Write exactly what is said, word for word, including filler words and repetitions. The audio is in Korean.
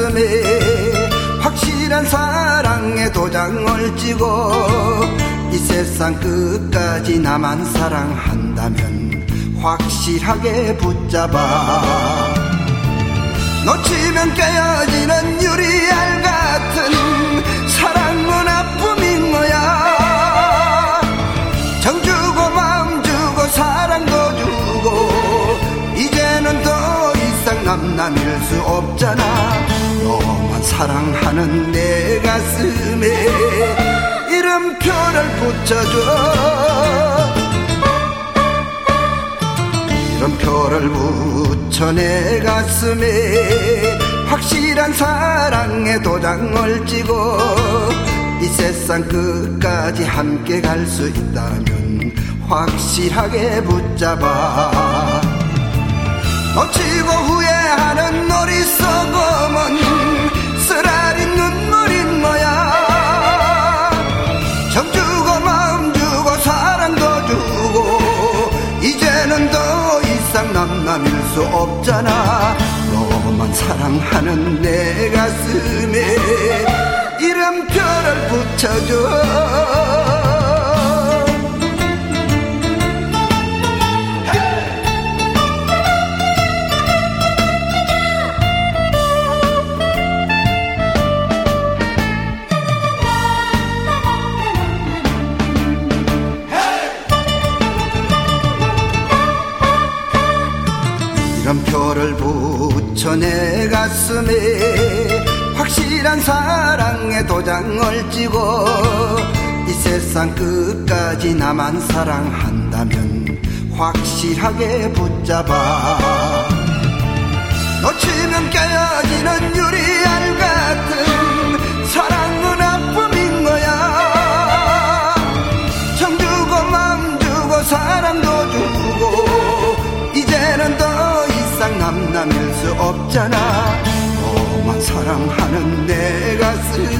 가슴에 확실한 사랑의 도장을 찍어 이 세상 끝까지 나만 사랑한다면 확실하게 붙잡아. 놓치면 깨어지는 유리알 같은 사랑은 아픔인 거야. 정 주고 마음 주고 사랑도 주고 이제는 더 이상 남남일 수 없잖아. 너만 사랑하는 내 가슴에 이름표를 붙여줘. 이름표를 붙여 내 가슴에 확실한 사랑의 도장을 찍어 이 세상 끝까지 함께 갈 수 있다면 확실하게 붙잡아. 놓치고 후회하는 어리석음은 쓰라린 눈물인 거야. 정 주고 마음 주고 사랑도 주고 이제는 더 이상 남남일 수 없잖아. 너만 사랑하는 내 가슴에 이름표를 붙여줘. 이름표를 붙여 내 가슴에 확실한 사랑의 도장을 찍어 이 세상 끝까지 나만 사랑한다면 확실하게 붙잡아. 놓치면 깨어지는 유리알 같은 사랑은 아픔인 거야. 정 주고 마음 주고 사랑도 주고 이제는 더 이상 남남일 수 없잖아. 너만 사랑하는 내 가슴